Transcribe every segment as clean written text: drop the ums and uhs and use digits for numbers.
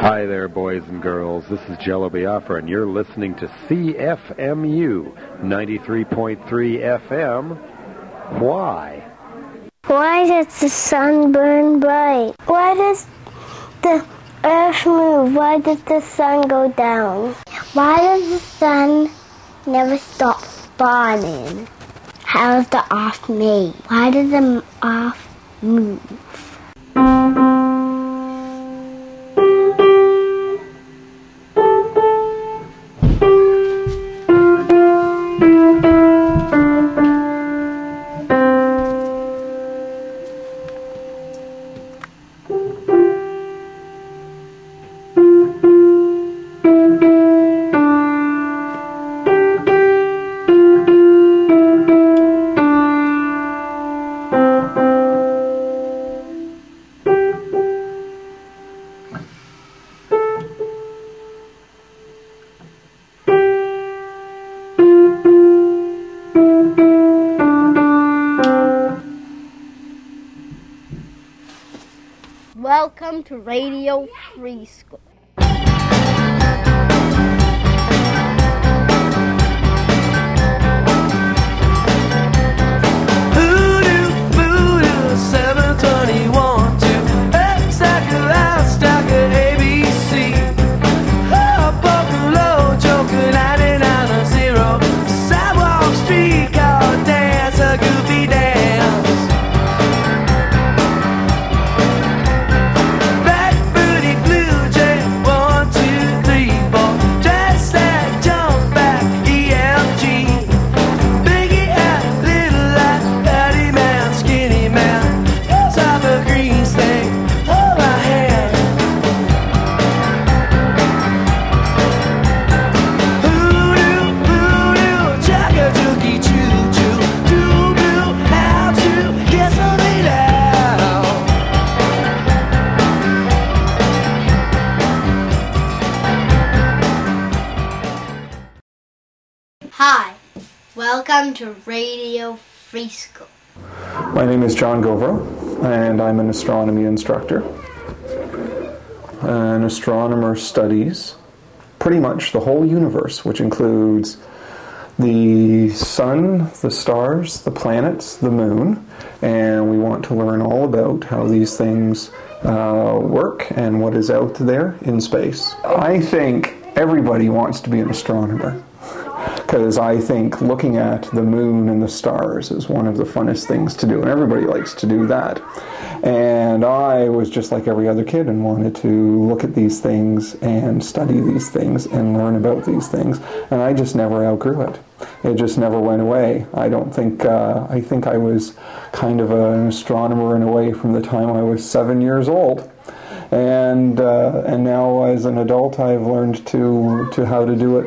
Hi there, boys and girls. This is Jello Biafra, and you're listening to CFMU 93.3 FM. Why? Why does the sun burn bright? Why does the earth move? Why does the sun go down? Why does the sun never stop burning? How is the earth made? Why does the earth move? Welcome to Radio Free School. Hi, welcome to Radio Free School. My name is John Govro, and I'm an astronomy instructor. An astronomer studies pretty much the whole universe, which includes the sun, the stars, the planets, the moon, and we want to learn all about how these things work and what is out there in space. I think everybody wants to be an astronomer, because I think looking at the moon and the stars is one of the funnest things to do, and everybody likes to do that. And I was just like every other kid and wanted to look at these things and study these things and learn about these things, and I just never outgrew it. It just never went away. I think I was kind of an astronomer in a way from the time I was 7 years old. And now as an adult I've learned to how to do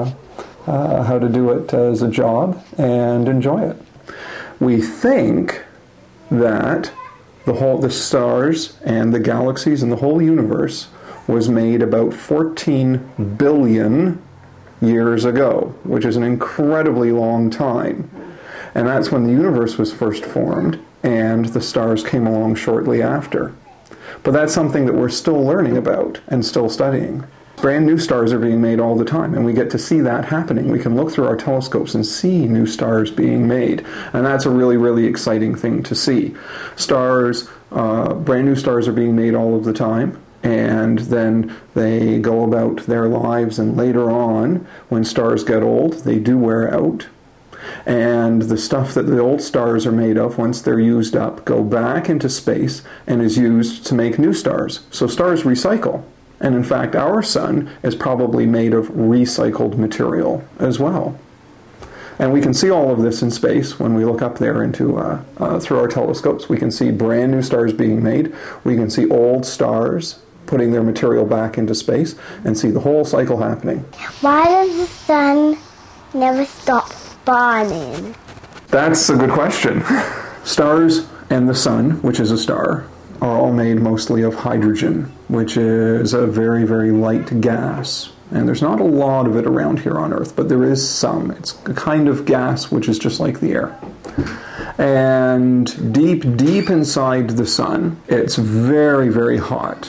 it as a job and enjoy it. We think that the stars and the galaxies and the whole universe was made about 14 billion years ago, which is an incredibly long time. And that's when the universe was first formed, and the stars came along shortly after. But that's something that we're still learning about and still studying. Brand new stars are being made all the time, and we get to see that happening. We can look through our telescopes and see new stars being made, and that's a really, really exciting thing to see. Brand new stars are being made all of the time, and then they go about their lives, and later on, when stars get old, they do wear out. And the stuff that the old stars are made of, once they're used up, go back into space and is used to make new stars. So stars recycle. And in fact, our sun is probably made of recycled material as well. And we can see all of this in space when we look up there into through our telescopes. We can see brand new stars being made. We can see old stars putting their material back into space and see the whole cycle happening. Why does the sun never stop burning? That's a good question. Stars and the sun, which is a star, are all made mostly of hydrogen, which is a very, very light gas. And there's not a lot of it around here on Earth, but there is some. It's a kind of gas which is just like the air. And deep, deep inside the sun, it's very, very hot,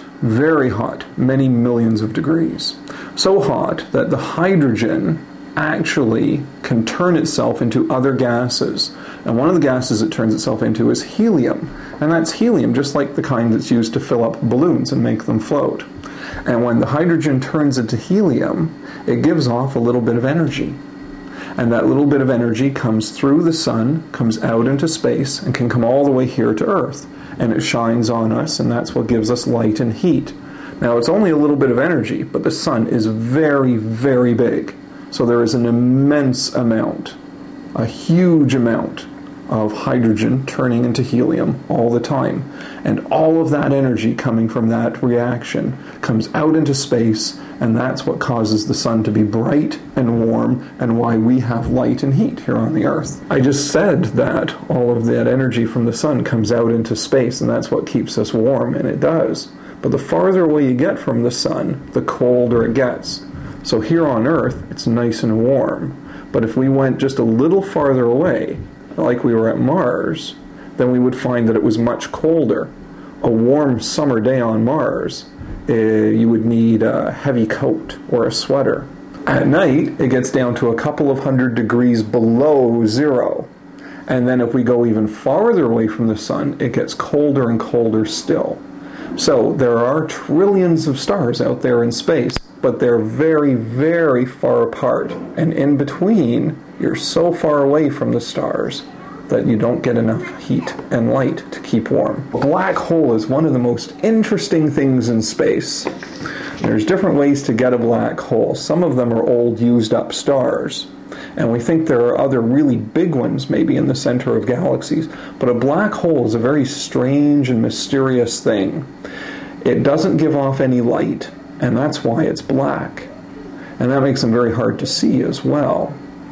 many millions of degrees. So hot that the hydrogen actually can turn itself into other gases. And one of the gases it turns itself into is helium. And that's helium, just like the kind that's used to fill up balloons and make them float. And when the hydrogen turns into helium, it gives off a little bit of energy. And that little bit of energy comes through the sun, comes out into space, and can come all the way here to Earth. And it shines on us, and that's what gives us light and heat. Now, it's only a little bit of energy, but the sun is very, very big. So there is an immense amount, a huge amount of hydrogen turning into helium all the time. And all of that energy coming from that reaction comes out into space, and that's what causes the sun to be bright and warm and why we have light and heat here on the Earth. I just said that all of that energy from the sun comes out into space, and that's what keeps us warm, and it does. But the farther away you get from the sun, the colder it gets. So here on Earth, it's nice and warm. But if we went just a little farther away, like we were at Mars, then we would find that it was much colder. A warm summer day on Mars, you would need a heavy coat or a sweater. At night, it gets down to a couple of 100 degrees below zero. And then if we go even farther away from the sun, it gets colder and colder still. So there are trillions of stars out there in space, but they're very, very far apart. And in between, you're so far away from the stars that you don't get enough heat and light to keep warm. A black hole is one of the most interesting things in space. There's different ways to get a black hole. Some of them are old, used-up stars. And we think there are other really big ones maybe in the center of galaxies. But a black hole is a very strange and mysterious thing. It doesn't give off any light, and that's why it's black. And that makes them very hard to see as well.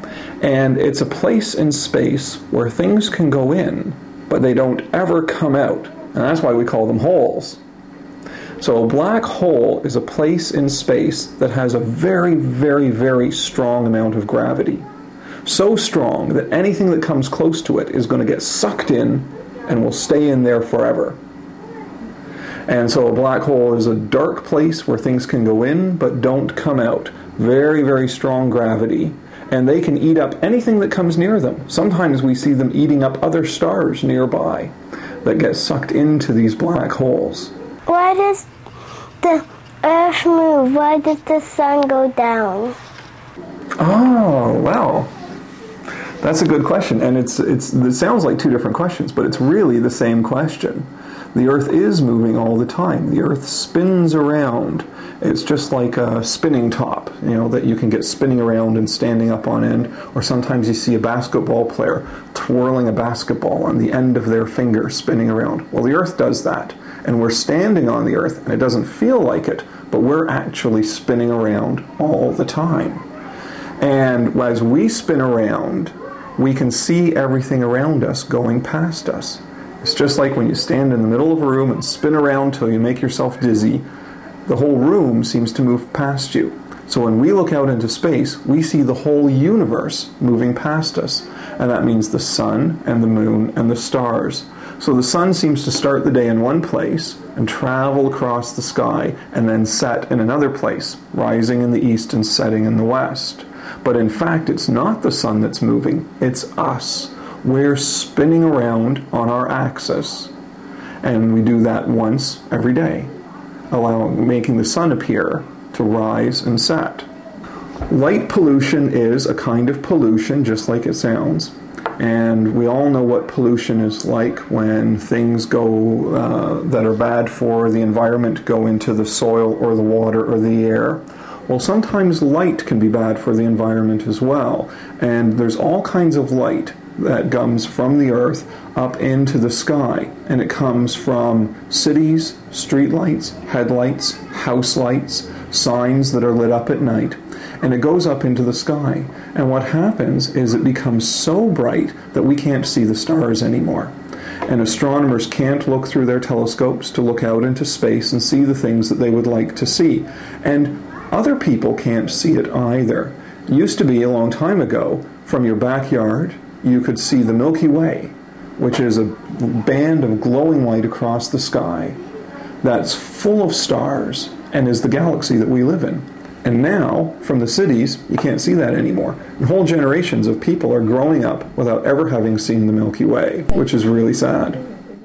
And it's a place in space where things can go in, but they don't ever come out. And that's why we call them holes. So a black hole is a place in space that has a very, very, very strong amount of gravity. So strong that anything that comes close to it is going to get sucked in and will stay in there forever. And so a black hole is a dark place where things can go in but don't come out. Very, very strong gravity. And they can eat up anything that comes near them. Sometimes we see them eating up other stars nearby that get sucked into these black holes. Why does the Earth move? Why does the sun go down? Oh, well, that's a good question. And it sounds like two different questions, but it's really the same question. The Earth is moving all the time. The Earth spins around. It's just like a spinning top, that you can get spinning around and standing up on end. Or sometimes you see a basketball player twirling a basketball on the end of their finger, spinning around. Well, the Earth does that. And we're standing on the Earth, and it doesn't feel like it, but we're actually spinning around all the time. And as we spin around, we can see everything around us going past us. It's just like when you stand in the middle of a room and spin around till you make yourself dizzy, the whole room seems to move past you. So when we look out into space, we see the whole universe moving past us. And that means the sun and the moon and the stars. So the sun seems to start the day in one place and travel across the sky and then set in another place, rising in the east and setting in the west. But in fact, it's not the sun that's moving, it's us. We're spinning around on our axis, and we do that once every day, making the sun appear to rise and set. Light pollution is a kind of pollution, just like it sounds, and we all know what pollution is like when things go that are bad for the environment go into the soil or the water or the air. Well, sometimes light can be bad for the environment as well, and there's all kinds of light that comes from the Earth up into the sky, and it comes from cities, street lights, headlights, house lights, signs that are lit up at night, and it goes up into the sky. And what happens is it becomes so bright that we can't see the stars anymore. And astronomers can't look through their telescopes to look out into space and see the things that they would like to see. And other people can't see it either. It used to be a long time ago, from your backyard, you could see the Milky Way, which is a band of glowing light across the sky that's full of stars and is the galaxy that we live in. And now, from the cities, you can't see that anymore. And whole generations of people are growing up without ever having seen the Milky Way, which is really sad.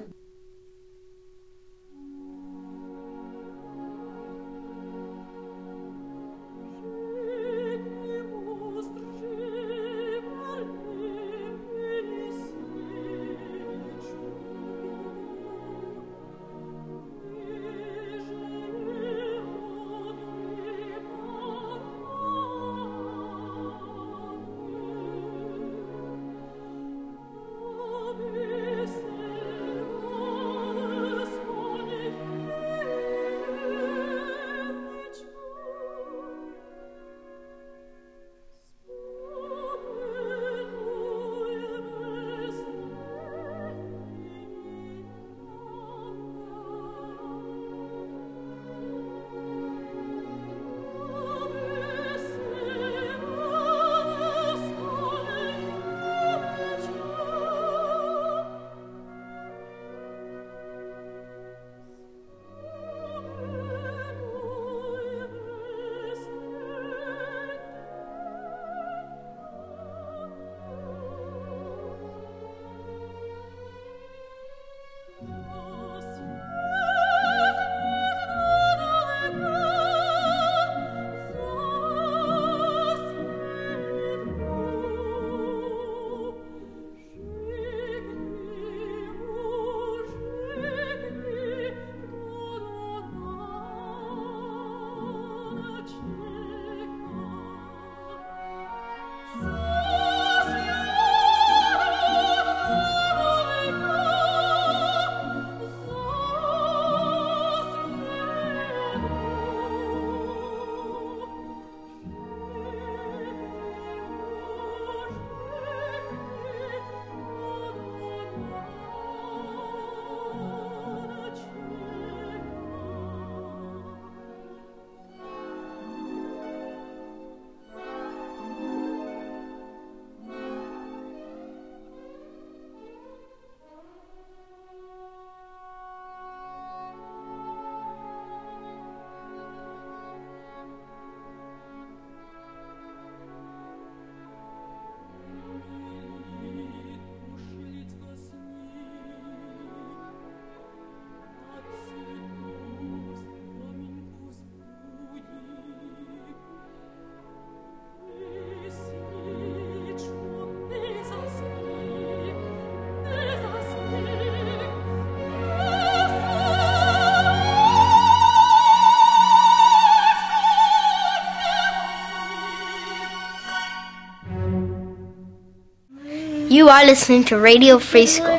You are listening to Radio Free School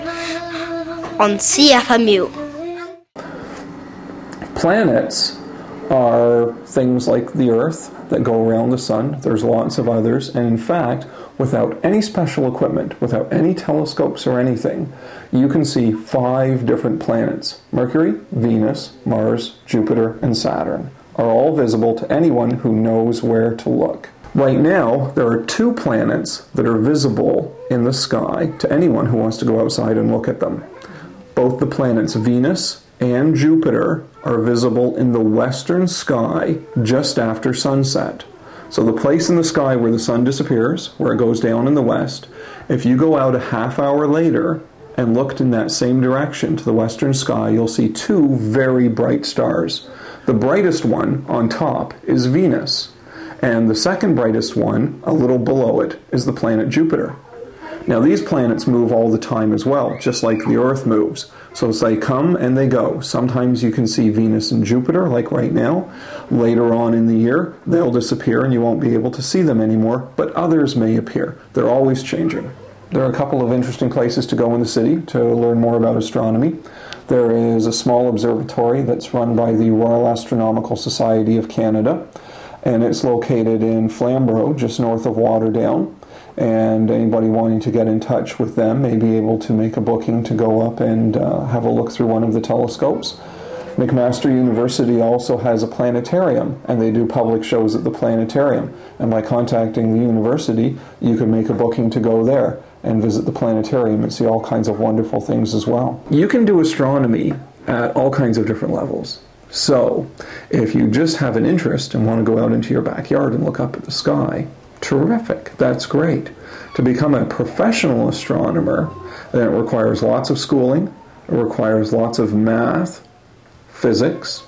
on CFMU. Planets are things like the Earth that go around the Sun. There's lots of others, and in fact, without any special equipment, without any telescopes or anything, you can see 5 different planets. Mercury, Venus, Mars, Jupiter, and Saturn are all visible to anyone who knows where to look. Right now, there are 2 planets that are visible in the sky to anyone who wants to go outside and look at them. Both the planets Venus and Jupiter are visible in the western sky just after sunset. So the place in the sky where the sun disappears, where it goes down in the west, if you go out a half hour later and looked in that same direction to the western sky, you'll see 2 very bright stars. The brightest one on top is Venus, and the second brightest one, a little below it, is the planet Jupiter. Now these planets move all the time as well, just like the Earth moves. So they come and they go. Sometimes you can see Venus and Jupiter, like right now. Later on in the year, they'll disappear and you won't be able to see them anymore, but others may appear. They're always changing. There are a couple of interesting places to go in the city to learn more about astronomy. There is a small observatory that's run by the Royal Astronomical Society of Canada, and it's located in Flamborough, just north of Waterdown. And anybody wanting to get in touch with them may be able to make a booking to go up and have a look through one of the telescopes. McMaster University also has a planetarium, and they do public shows at the planetarium. And by contacting the university, you can make a booking to go there. and visit the planetarium and see all kinds of wonderful things as well. You can do astronomy at all kinds of different levels. So, if you just have an interest and want to go out into your backyard and look up at the sky, terrific, that's great. To become a professional astronomer, then it requires lots of schooling, it requires lots of math, physics,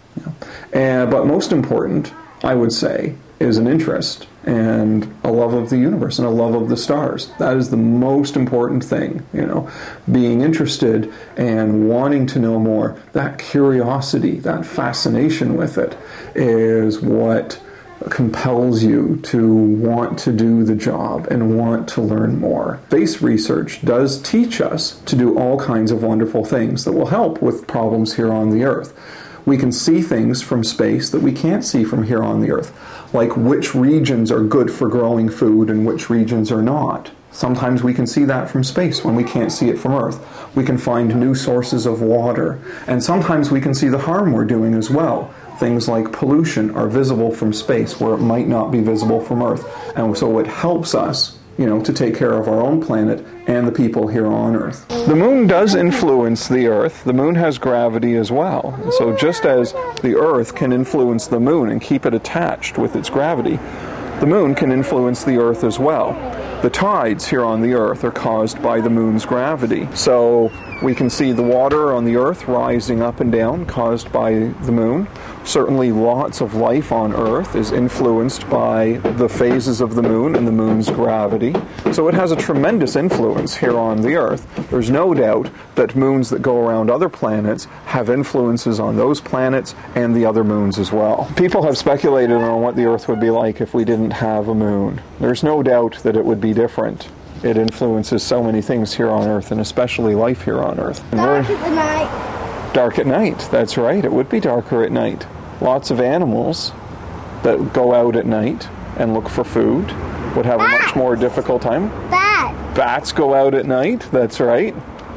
but most important, I would say, is an interest and a love of the universe and a love of the stars. That is the most important thing, being interested and wanting to know more. That curiosity, that fascination with it is what compels you to want to do the job and want to learn more. Space research does teach us to do all kinds of wonderful things that will help with problems here on the Earth. We can see things from space that we can't see from here on the Earth, like which regions are good for growing food and which regions are not. Sometimes we can see that from space when we can't see it from Earth. We can find new sources of water, and sometimes we can see the harm we're doing as well. Things like pollution are visible from space where it might not be visible from Earth, and so it helps us to take care of our own planet and the people here on Earth. The moon does influence the Earth. The moon has gravity as well. So just as the Earth can influence the moon and keep it attached with its gravity, the moon can influence the Earth as well. The tides here on the Earth are caused by the moon's gravity. So we can see the water on the Earth rising up and down, caused by the moon. Certainly lots of life on Earth is influenced by the phases of the moon and the moon's gravity. So it has a tremendous influence here on the Earth. There's no doubt that moons that go around other planets have influences on those planets and the other moons as well. People have speculated on what the Earth would be like if we didn't have a moon. There's no doubt that it would be different. It influences so many things here on Earth, and especially life here on Earth. Dark at night. Dark at night, that's right. It would be darker at night. Lots of animals that go out at night and look for food would have a much more difficult time. Bats go out at night, that's right.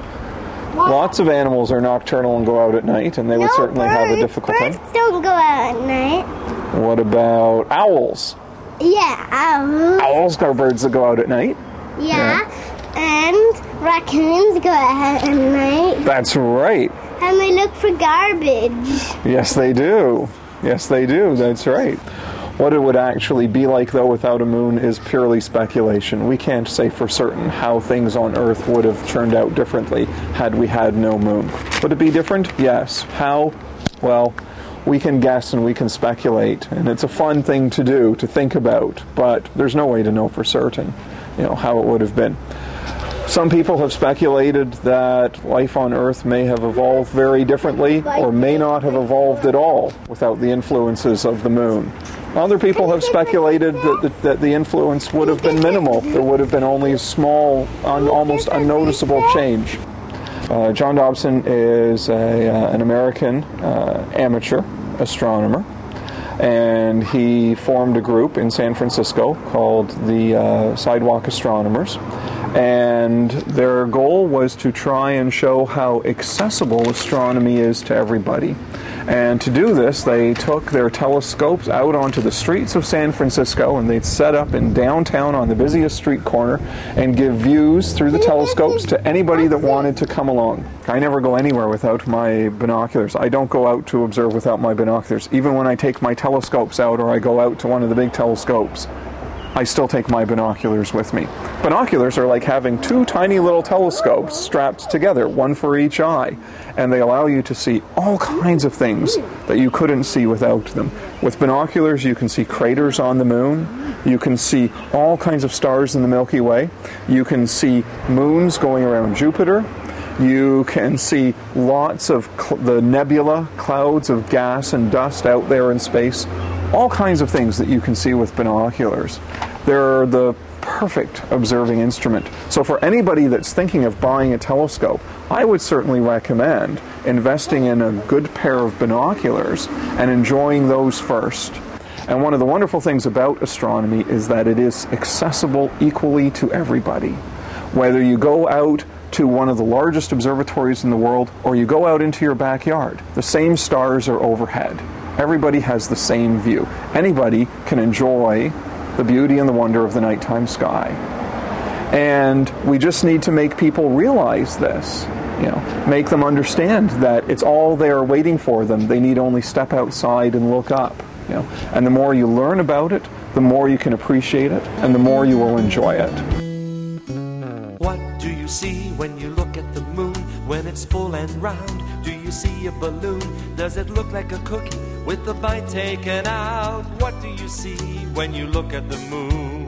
Lots of animals are nocturnal and go out at night, and they would certainly have a difficult time. Birds don't go out at night. What about owls? Yeah, owls. Owls are birds that go out at night. Yeah, and raccoons go out at night. That's right. And they look for garbage. Yes, they do. Yes, they do. That's right. What it would actually be like, though, without a moon is purely speculation. We can't say for certain how things on Earth would have turned out differently had we had no moon. Would it be different? Yes. How? Well, we can guess and we can speculate, and it's a fun thing to do, to think about, but there's no way to know for certain, how it would have been. Some people have speculated that life on Earth may have evolved very differently or may not have evolved at all without the influences of the moon. Other people have speculated that the influence would have been minimal. There would have been only a small, almost unnoticeable change. John Dobson is an American amateur astronomer, and he formed a group in San Francisco called the Sidewalk Astronomers. And their goal was to try and show how accessible astronomy is to everybody. And to do this, they took their telescopes out onto the streets of San Francisco, and they'd set up in downtown on the busiest street corner and give views through the telescopes to anybody that wanted to come along. I never go anywhere without my binoculars. I don't go out to observe without my binoculars. Even when I take my telescopes out or I go out to one of the big telescopes, I still take my binoculars with me. Binoculars are like having two tiny little telescopes strapped together, one for each eye, and they allow you to see all kinds of things that you couldn't see without them. With binoculars, you can see craters on the moon, you can see all kinds of stars in the Milky Way, you can see moons going around Jupiter, you can see lots of the nebula, clouds of gas and dust out there in space, all kinds of things that you can see with binoculars. They're the perfect observing instrument. So for anybody that's thinking of buying a telescope, I would certainly recommend investing in a good pair of binoculars and enjoying those first. And one of the wonderful things about astronomy is that it is accessible equally to everybody. Whether you go out to one of the largest observatories in the world or you go out into your backyard, the same stars are overhead. Everybody has the same view. Anybody can enjoy the beauty and the wonder of the nighttime sky. And we just need to make people realize this, make them understand that it's all there waiting for them. They need only step outside and look up, And the more you learn about it, the more you can appreciate it, and the more you will enjoy it. What do you see when you look at the moon? When it's full and round, do you see a balloon? Does it look like a cookie with the bite taken out? What do you see when you look at the moon?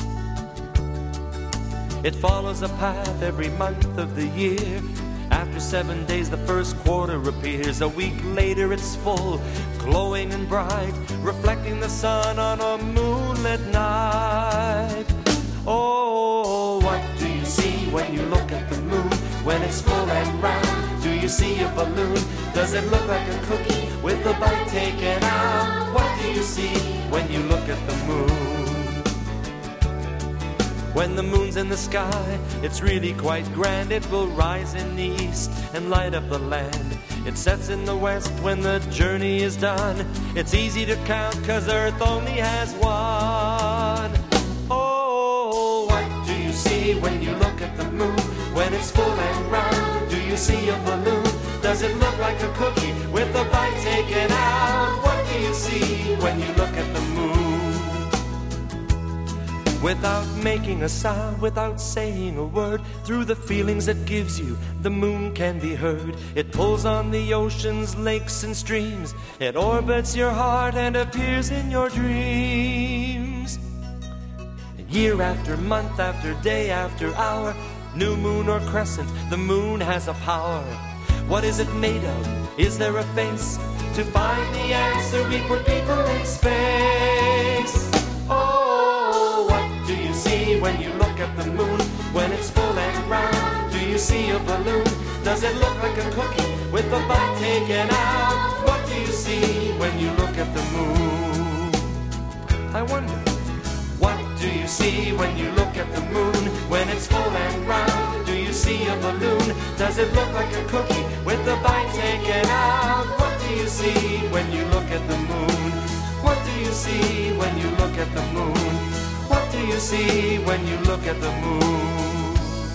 It follows a path every month of the year. After 7 days the first quarter appears. A week later it's full, glowing and bright, reflecting the sun on a moonlit night. Oh, what do you see when you look at the moon? When it's full and round, do you see a balloon? Does it look like a cookie with the bite taken out? What do you see when you look at the moon? When the moon's in the sky, it's really quite grand. It will rise in the east and light up the land. It sets in the west when the journey is done. It's easy to count 'cause Earth only has one. Oh, what do you see when you look at the moon? When it's full and round, do you see a balloon? Does it look like a cookie with the bite taken out? What do you see when you look at the moon? Without making a sound, without saying a word, through the feelings it gives you, the moon can be heard. It pulls on the oceans, lakes and streams. It orbits your heart and appears in your dreams. Year after month, after day, after hour, new moon or crescent, the moon has a power. What is it made of? Is there a face? To find the answer, we put people in space. Oh, what do you see when you look at the moon? When it's full and round, do you see a balloon? Does it look like a cookie with the bite taken out? What do you see when you look at the moon? I wonder, what do you see when you look at the moon? When it's full and round, do you see a balloon? Does it look like a cookie with the bite taken out? What do you see when you look at the moon? What do you see when you look at the moon? What do you see when you look at the moon?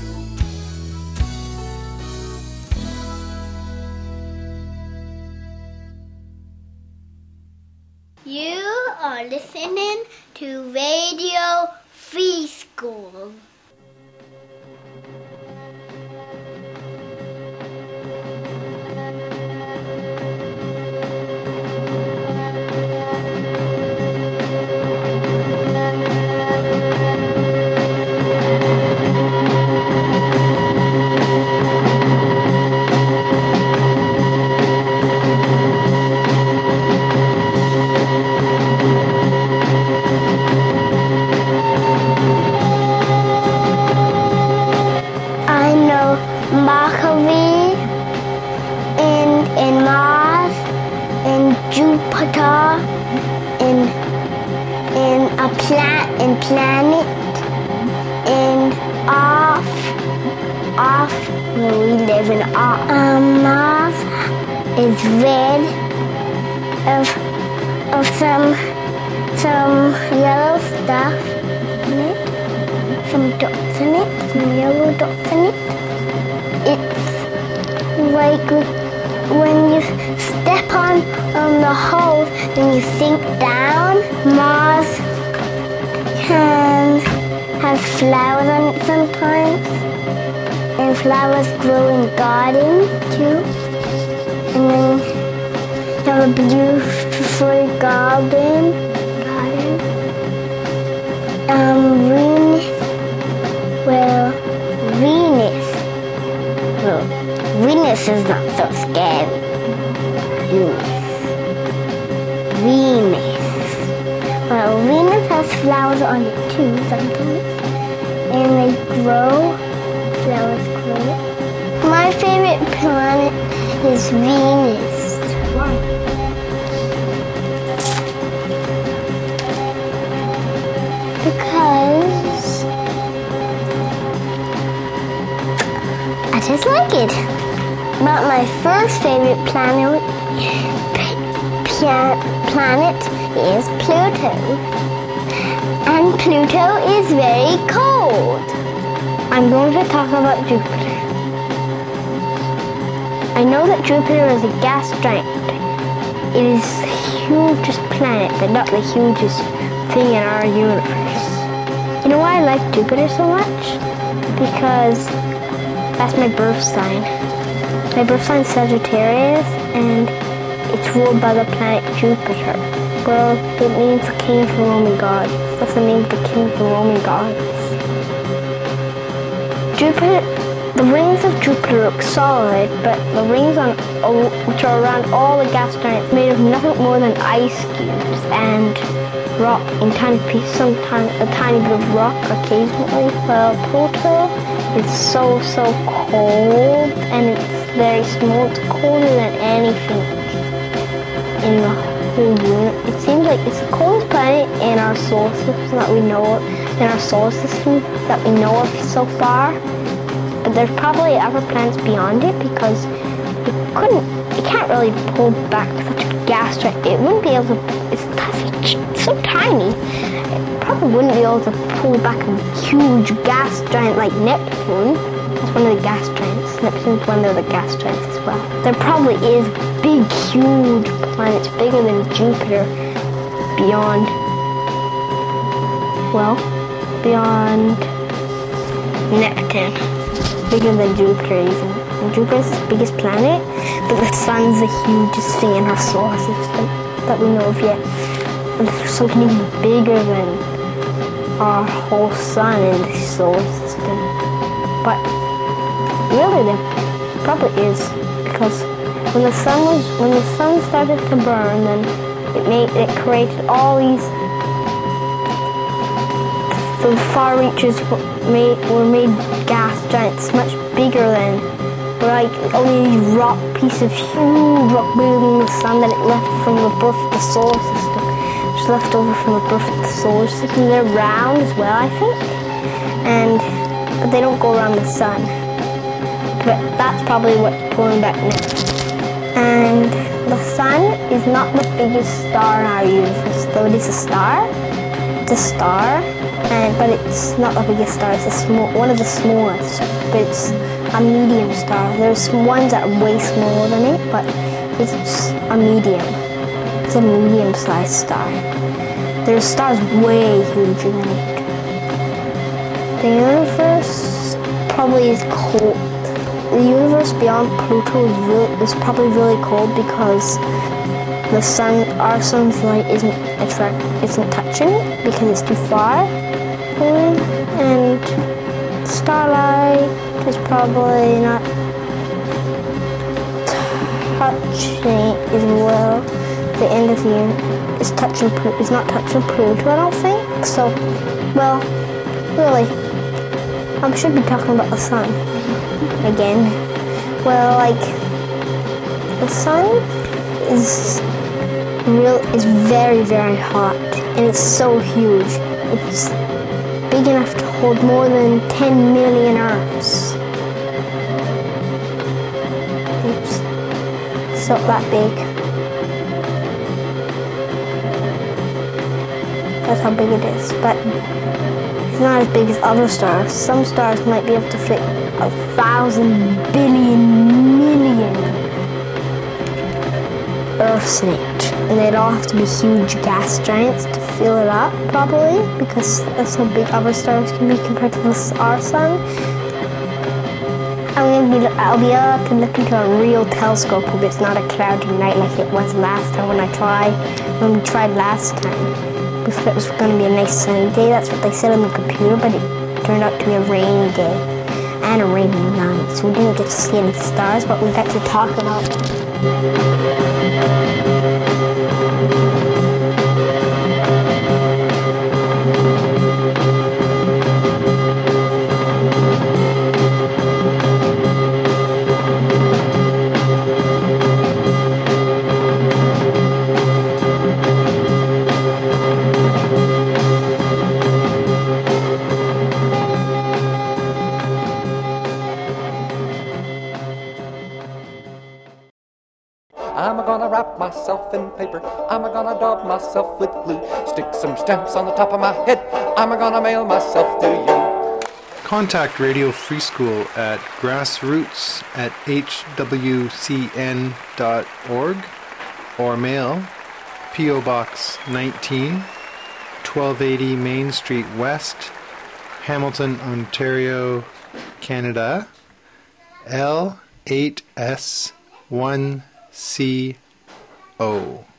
You are listening to Radio Free School. Mercury, in Mars, in Jupiter, in a planet, in Earth, where we live in Earth. Mars is red of some yellow stuff in it, some dots in it, some yellow dots in it. It's like when you step on the holes and you sink down. Mars can have flowers on it sometimes, and flowers grow in gardens too. And then you have a beautiful garden. Venus is not so scary. Venus. Well, Venus has flowers on it too sometimes. And they grow. Flowers grow. My favorite planet is Venus. Why? Because I just like it. But my first favorite planet is Pluto. And Pluto is very cold. I'm going to talk about Jupiter. I know that Jupiter is a gas giant. It is the hugest planet, but not the hugest thing in our universe. You know why I like Jupiter so much? Because that's my birth sign. My birth sign is Sagittarius, and it's ruled by the planet Jupiter. Well, it means the king of the Roman gods. That's the name of the king of the Roman gods. Jupiter, the rings of Jupiter look solid, but the rings which are around all the gas giants made of nothing more than ice cubes and rock in tiny pieces, sometimes a tiny bit of rock occasionally. Well, Pluto is so cold, and it's very small. It's colder than anything in the whole universe. It seems like it's the coldest planet in our solar system that we know of, so far. But there's probably other planets beyond it, because it can't really pull back such a gas giant. It wouldn't be able to, it's so tiny. It probably wouldn't be able to pull back a huge gas giant like Neptune. That's one of the gas giants. Neptune's one of the gas giants as well. There probably is big, huge planets bigger than Jupiter beyond Neptune. Bigger than Jupiter even. And Jupiter's the biggest planet, but the sun's the hugest thing in our solar system that we know of yet. And there's something even bigger than our whole sun in the solar system. But really there probably is, because when the sun started to burn, then it created all these. The far reaches were made gas giants much bigger than, like, only these rock pieces, huge rock bigger than the sun that it left from the birth of the solar system. It's left over from the birth of the solar system. They're round as well, I think, but they don't go around the sun. But that's probably what's pulling back next. And the sun is not the biggest star in our universe, though it is a star. It's a star. But it's not the biggest star, it's one of the smallest, but it's a medium star. There's ones that are way smaller than it, but it's a medium. It's a medium-sized star. There's stars way huger than it. The universe probably is cold. The universe beyond Pluto is probably really cold because our sun's light isn't touching it because it's too far. And starlight is probably not touching as well. The end of the year is not touching Pluto, I don't think. So, well, really, I should be talking about the sun again. Well, like, the sun is very, very hot, and it's so huge. It's big enough to hold more than 10 million Earths. It's so that big. That's how big it is, but it's not as big as other stars. Some stars might be able to fit 1,000 billion million Earths in it, and they'd all have to be huge gas giants to fill it up, probably, because that's how big other stars can be compared to our sun. I'll be able to look into a real telescope if it's not a cloudy night like it was last time when we tried last time. We thought it was going to be a nice sunny day. That's what they said on the computer, but it turned out to be a rainy day and a rainy night. So we didn't get to see any stars, but we got to talk about them. I'm gonna wrap myself in paper. I'm gonna daub myself with glue. Stick some stamps on the top of my head. I'm gonna mail myself to you. Contact Radio Free School at grassroots@hwcn.org or mail P.O. Box 19, 1280 Main Street West, Hamilton, Ontario, Canada, L8S1CO.